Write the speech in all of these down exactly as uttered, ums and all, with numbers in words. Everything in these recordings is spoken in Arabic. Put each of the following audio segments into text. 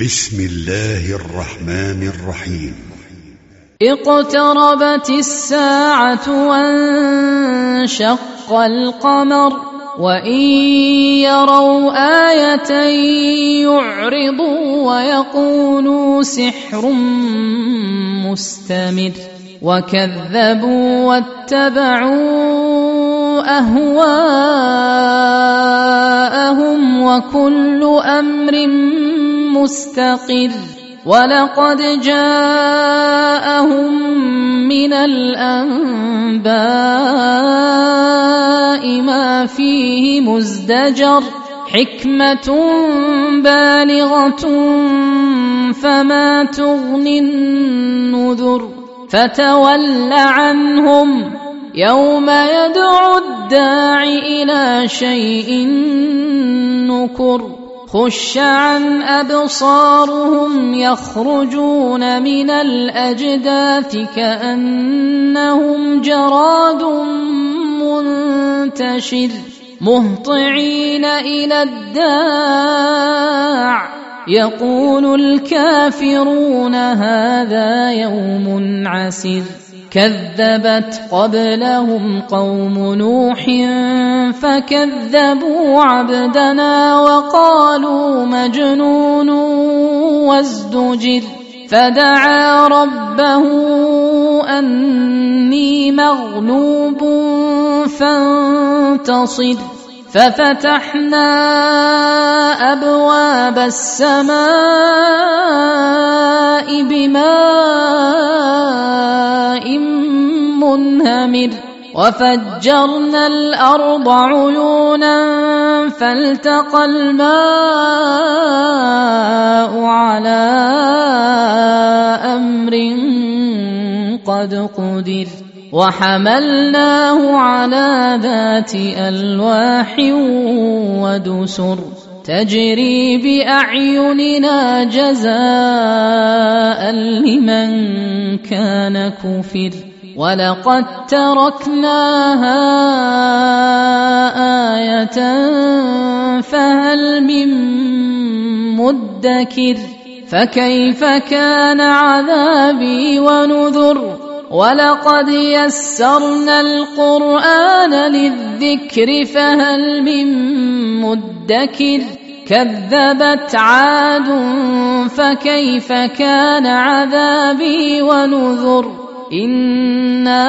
بسم الله الرحمن الرحيم. اقتربت الساعة وانشق القمر وإن يروا آية يعرضوا ويقولوا سحر مستمر وكذبوا واتبعوا أهواءهم وكل أمر مستقر ولقد جاءهم من الأنباء ما فيه مزدجر حكمة بالغة فما تغني النذر فتول عنهم يوم يدعو الداع إلى شيء نكر خش عن أبصارهم يخرجون من الأجداث كأنهم جراد منتشر مهطعين إلى الداع يقول الكافرون هذا يوم عسر كذبت قبلهم قوم نوح فكذبوا عبدنا وقالوا مجنون وازدجر فدعا ربه أني مغلوب فانتصر ففتحنا أبواب السماء بماء منهمر وفجرنا الأرض عيونا فالتقى الماء على أمر قد قدر وحملناه على ذات ألواح ودسر تجري بأعيننا جزاء لمن كان كفر ولقد تركناها آية فهل من مدكر فكيف كان عذابي ونذر ولقد يسرنا القرآن للذكر فهل من مدكر كذبت عاد فكيف كان عذابي ونذر إنا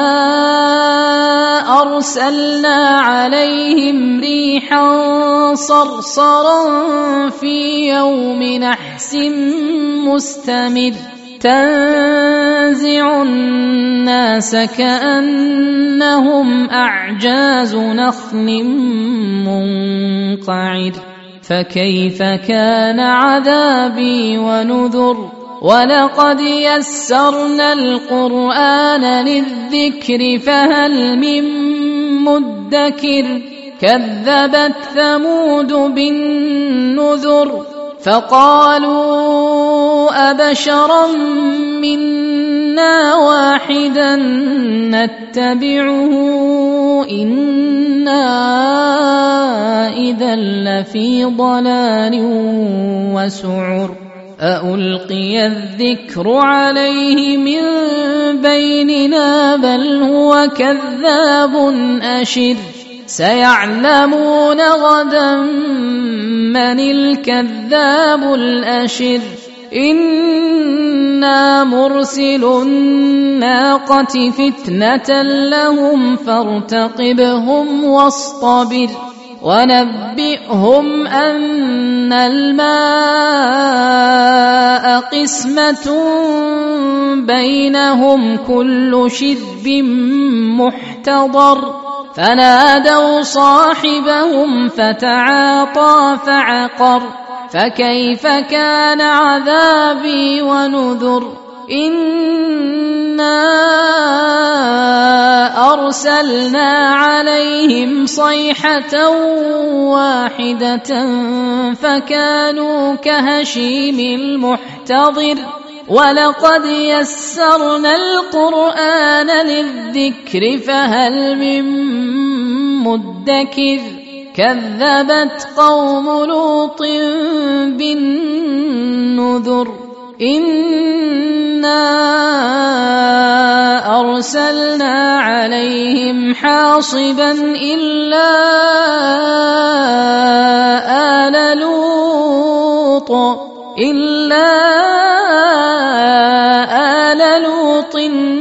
أرسلنا عليهم ريحا صرصرا في يوم نحس مستمر تنزع الناس كأنهم أعجاز نخل منقعر فكيف كان عذابي ونذر ولقد يسرنا القرآن للذكر فهل من مدكر كذبت ثمود بالنذر فقالوا أبشرا منا واحدا نتبعه إنا إذا لفي ضلال وسعر أألقي الذكر عليه من بيننا بل هو كذاب أشر سيعلمون غدا من الكذاب الأشر إنا مرسل الناقة فتنة لهم فارتقبهم واصطبر ونبئهم أن الماء قسمة بينهم كل شرب محتضر فنادوا صاحبهم فتعاطى فعقر فكيف كان عذابي ونذر إنا أرسلنا عليهم صيحة واحدة فكانوا كهشيم المحتضر ولقد يسرنا القرآن للذكر فهل من مدكر كذبت قوم لوط بالنذر إنا أرسلنا عليهم حاصبا إلا آل لوط إلا آل لوط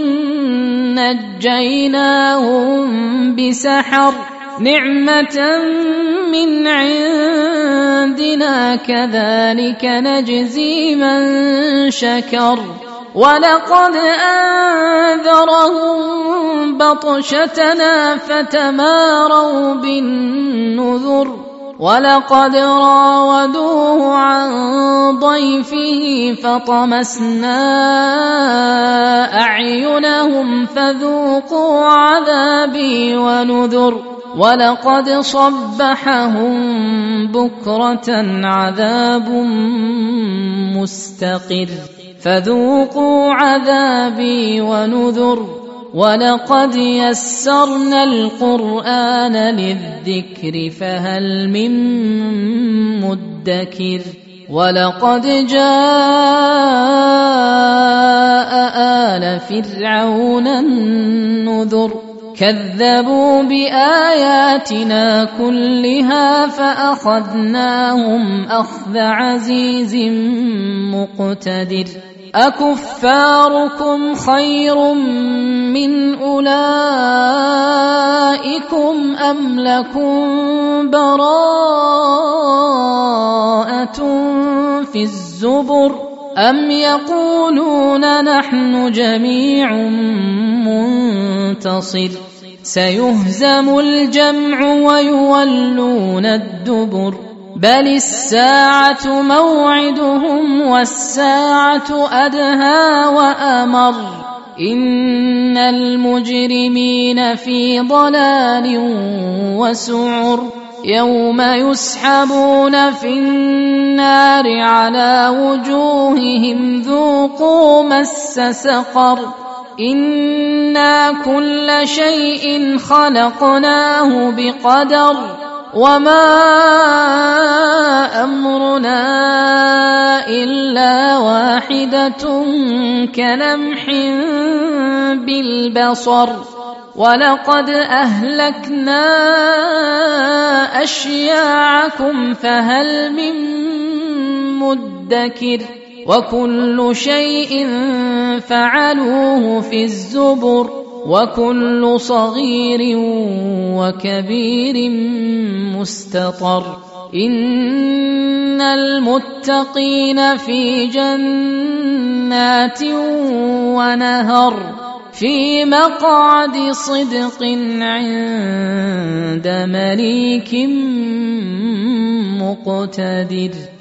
نجيناهم بسحر نعمة من عندنا كذلك نجزي من شكر ولقد أنذرهم بطشتنا فتماروا بالنذر ولقد راودوه عن ضيفه فطمسنا أعينهم فذوقوا عذابي ونذر ولقد صبحهم بكرة عذاب مستقر فذوقوا عذابي ونذر ولقد يسرنا القرآن للذكر فهل من مدكر ولقد جاء آل فرعون النذر كذبوا بآياتنا كلها فأخذناهم أخذ عزيز مقتدر أكفاركم خير من أولئكم أم لكم براءة في الزبر أم يقولون نحن جميع منتصر سيهزم الجمع ويولون الدبر بل الساعة موعدهم والساعة أدهى وأمر إن المجرمين في ضلال وسعر يوم يسحبون في النار على وجوههم ذوقوا مس سقر إنا كل شيء خلقناه بقدر وما أمرنا إلا واحدة كلمح بالبصر ولقد أهلكنا أشياعكم فهل من مدكر وكل شيء فعلوه في الزبر وكل صغير وكبير مستطر إن المتقين في جنات ونهر في مقعد صدق عند مليك مقتدر.